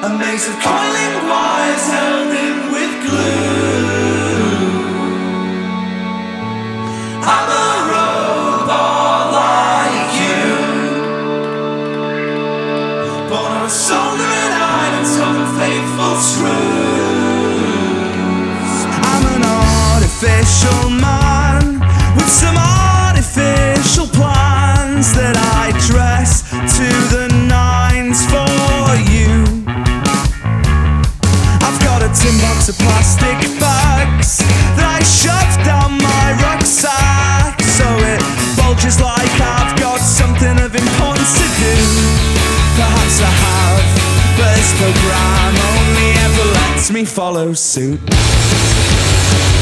A maze of coiling wires held in with glue. I'm a robot like you, born on a soldering iron, told of faithful truths. I'm an artificial man with some artificial plans that I dress to the nines for you. I've got a tin box of plastic bags that I shove down my rucksack, so it bulges like I've got something of importance to do. Perhaps I have, but this program only ever lets me follow suit.